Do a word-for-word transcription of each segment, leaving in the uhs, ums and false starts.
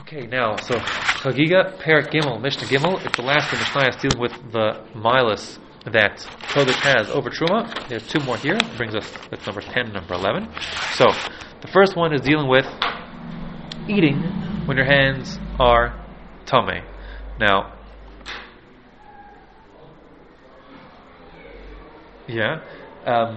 Okay, now, so Chagiga, Perak Gimel, Mishnah Gimel, it's the last of Mishnah is dealing with the milas that Kodesh has over Truma. There's two more here. It brings us, that's number ten, number eleven. So, the first one is dealing with eating when your hands are tameh. Now, yeah, um,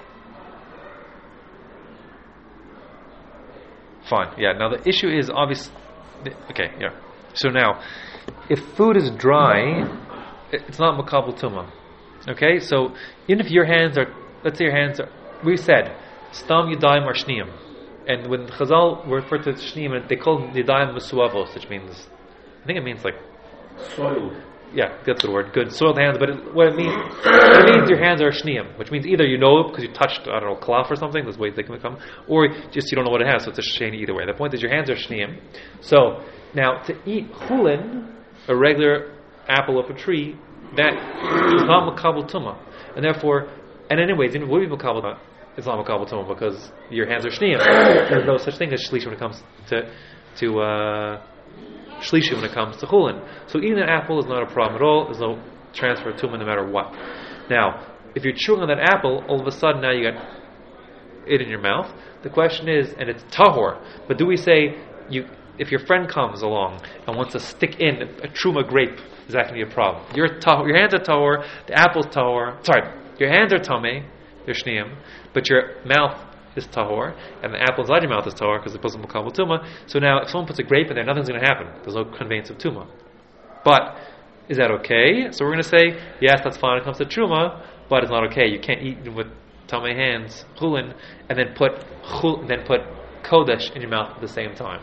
fine, yeah, now the issue is obvious. Okay, yeah. So now, if food is dry, it's not makabel tumah. Okay, so even if your hands are, let's say your hands are, we said, stam yadayim or shniyim, and when Chazal refer to shniyim, they call them yadayim mesuavos, which means, I think it means like soiled. Yeah, that's the word. Good, soiled hands. But it, what it means, it means your hands are shniyim, which means either you know because you touched, I don't know, cloth or something. That's the way they can become, or just you don't know what it has, so it's a sheni either way. The point is your hands are shniyim. So now to eat chulin, a regular apple off a tree, that is not makabel tumah, and therefore, and anyways, it would be makabel tumah. It's not makabel tumah because your hands are shniyim. There's no such thing as shlish when it comes to to. Uh, Shlishi when it comes to chulin. So eating an apple is not a problem at all. There's no transfer of tumah no matter what. Now, if you're chewing on that apple, all of a sudden now you got it in your mouth. The question is, and it's tahor, but do we say, you, if your friend comes along and wants to stick in a truma grape, is that going to be a problem? Your, tahor, your hands are tahor, the apple's tahor, sorry, your hands are tameh, they're shniyim, but your mouth is tahor, and the apple inside your mouth is tahor because it puts makabel tumah. So now, if someone puts a grape in there, nothing's going to happen. There's no conveyance of tumah. But is that okay? So we're going to say yes, that's fine when it comes to truma, but it's not okay. You can't eat with tameh hands, chulin, and then put chul, then put kodesh in your mouth at the same time.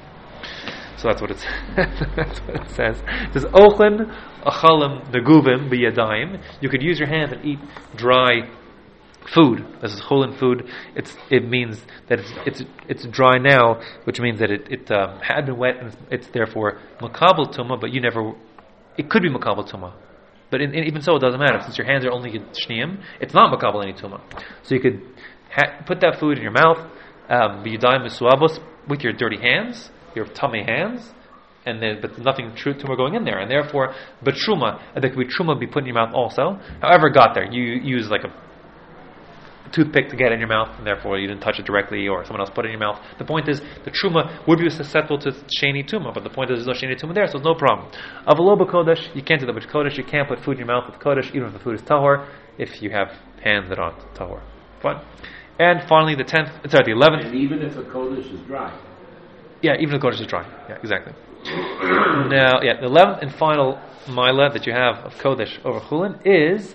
So that's what it says. That's what it says. It says ochlin achalim neguvim biyadayim. You could use your hands and eat dry food. This is chulin food. It's it means that it's it's it's dry now, which means that it it um, had been wet and it's, it's therefore makabel tumah. But you never. It could be makabel tumah, but in, in, even so, it doesn't matter since your hands are only shniyim. It's not makabel any tumah. So you could ha- put that food in your mouth, b'yadayim mesuavos, with your dirty hands, your tummy hands, and then but nothing true tumah going in there, and therefore, but truma, there could be truma be put in your mouth also. However, it got there, you use like a toothpick to get in your mouth, and therefore you didn't touch it directly, or someone else put it in your mouth. The point is, the truma would be susceptible to sheni tumah, but the point is, there's no sheni tumah there, so there's no problem. Avaloba kodesh, you can't do that with kodesh. You can't put food in your mouth with kodesh, even if the food is tahor, if you have hands that aren't tahor. Fine. And finally, the tenth, sorry, the eleventh. And even if the kodesh is dry. Yeah, even if the kodesh is dry. Yeah, exactly. Now, yeah, the eleventh and final mila that you have of kodesh over chulin is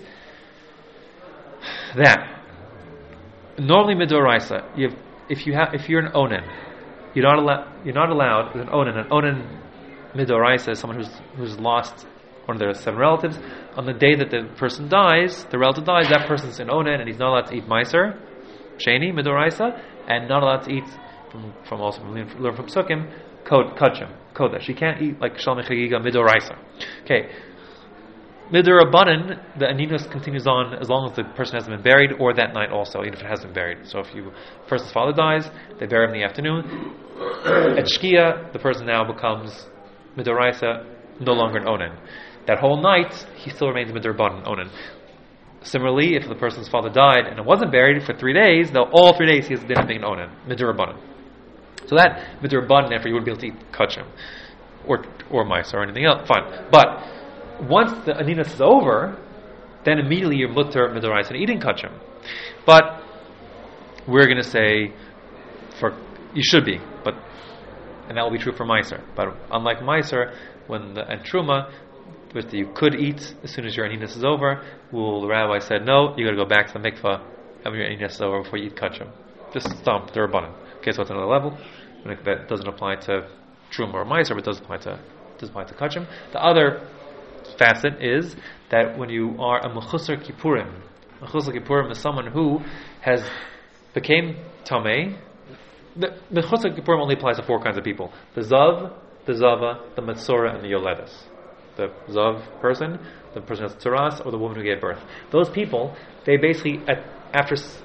that. Normally, midoraisa, you have, if you have, if you're an onen, you're not allowed. You're not allowed as an onen. An onen midoraisa is someone who's who's lost one of their seven relatives. On the day that the person dies, the relative dies. That person's an onen, and he's not allowed to eat meiser, sheni midoraisa, and not allowed to eat from from also from learn from psukim kachim kodesh. You can't eat like shalom chagiga midoraisa. Okay. Midurabanan, the aninus continues on as long as the person hasn't been buried, or that night also, even if it hasn't been buried. So if you person's father dies, they bury him in the afternoon. At Shkia, the person now becomes Midoraisa, no longer an Onen. That whole night, he still remains Midurabanan, Onen. Similarly, if the person's father died and it wasn't buried for three days, though all three days he has been being an Onen, Midurabanan. So that Midurabanan, after you wouldn't be able to eat kachim, or or mice, or anything else, fine. But once the aninus is over, then immediately you're mutter midoraisa and eating kachim. But we're going to say for you should be, but and that will be true for meiser. But unlike meiser, when the and truma, which you could eat as soon as your aninus is over, well, the rabbi said no, you got to go back to the mikvah have your aninus is over before you eat kachim. Just stomp the rabbanan. Okay, so it's another level. That doesn't apply to truma or meiser, but it does apply to does apply to kachim. The other facet is that when you are a mechusar kippurim, mechusar kippurim is someone who has became tamei. The mechusar kippurim only applies to four kinds of people: the zav, the zava, the metzora, and the yoledes. The zav person, the person who has tzaras, or the woman who gave birth. Those people, they basically at, after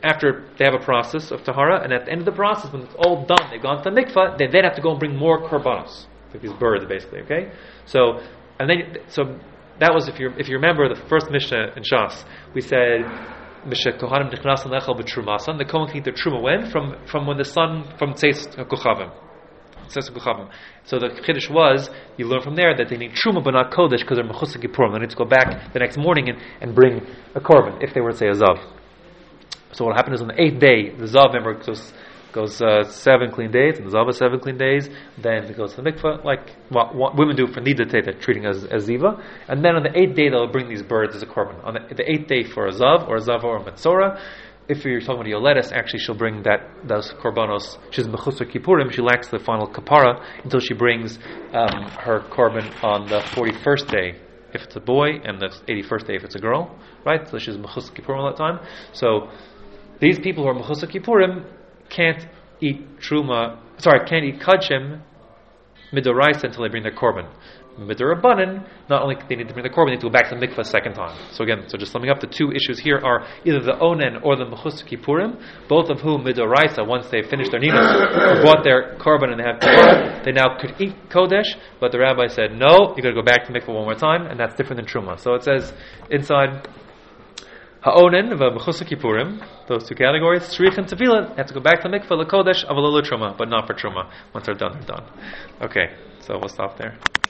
after they have a process of tahara, and at the end of the process, when it's all done, they've gone to the mikvah, they then have to go and bring more korbanos, like these birds, basically. Okay, so and then so that was if you if you remember the first Mishnah in Shas, we said Mishnah Kohanim Nichnasan Lechel B'Trumasan. The Kohen can eat their truma when from from when the sun from Tzeis Kuchavim. So the Chiddush was, you learn from there that they need Truma but not Kodesh because they're Mechusar Kippurim. They need to go back the next morning and, and bring a korban if they were to say a Zav. So what happened is on the eighth day, the Zav member goes, goes uh, seven clean days, and the Zav is seven clean days, then it goes to the mikvah, like what, what women do for Nida Tei, they're treating as, as Ziva. And then on the eighth day, they'll bring these birds as a korban. On the, the eighth day for a Zav, or a Zav or a Metzora. If you're talking about Yoledes, actually she'll bring that those korbanos. She's Mechusar Kippurim. She lacks the final kapara until she brings um, her korban on the forty-first day if it's a boy, and the eighty-first day if it's a girl. Right? So she's Mechusar Kippurim all that time. So these people who are Mechusar Kippurim can't eat truma. Sorry, can't eat kachim midoraisa until they bring their korban. Midorabanan, not only they need to bring the korban, they need to go back to the mikvah a second time. So again, so just summing up, the two issues here are either the onen or the mechusar kippurim, both of whom midoraisa, once they finish their nimus, brought their korban and they have korban, they now could eat kodesh, but the rabbi said no, you got to go back to the mikvah one more time, and that's different than truma. So it says inside ha'onen of mechusar kippurim, those two categories, shrich and tefillah, have to go back to the mikvah, the kodesh, avalolo truma, but not for truma. Once they're done, they're done. Okay, so we'll stop there.